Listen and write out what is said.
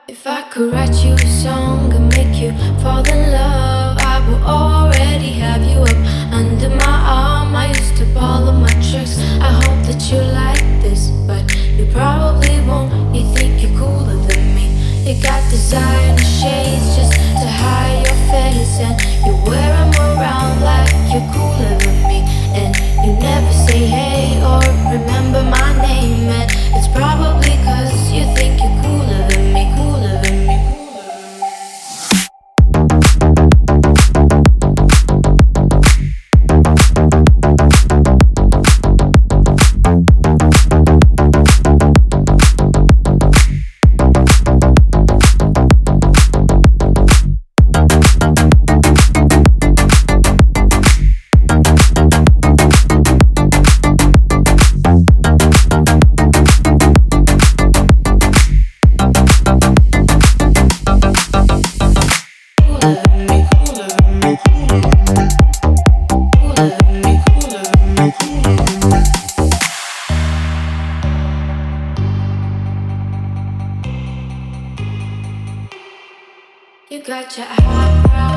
If I could write you a song and make you fall in love, I will already have you up under my arm. I used to all of my tricks. I hope that you like this, but you probably won't. You think you're cooler than me. You got designer shades just to hide your face, and you wear them around like you're cooler than me. And you never say hey or remember my name, and it's probably 'cause you think you're cooler than me, cooler than me. You got your eyebrows